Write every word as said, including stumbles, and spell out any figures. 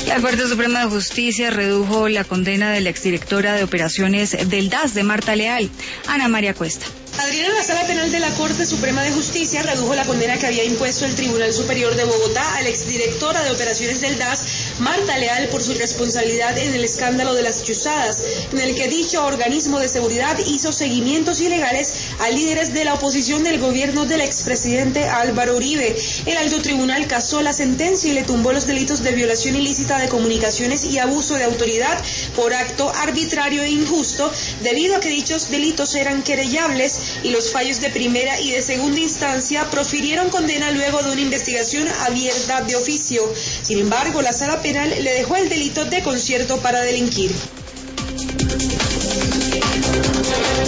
La Corte Suprema de Justicia redujo la condena de la exdirectora de operaciones del D A S de Marta Leal. Ana María Cuesta. Adriana, la Sala Penal de la Corte Suprema de Justicia redujo la condena que había impuesto el Tribunal Superior de Bogotá a la exdirectora de operaciones del D A S, Marta Leal, por su responsabilidad en el escándalo de las chuzadas, en el que dicho organismo de seguridad hizo seguimientos ilegales a líderes de la oposición del gobierno del expresidente Álvaro Uribe. El alto tribunal casó la sentencia y le tumbó los delitos de violación ilícita de comunicaciones y abuso de autoridad por acto arbitrario e injusto, debido a que dichos delitos eran querellables, y los fallos de primera y de segunda instancia profirieron condena luego de una investigación abierta de oficio. Sin embargo, la Sala Penal le dejó el delito de concierto para delinquir.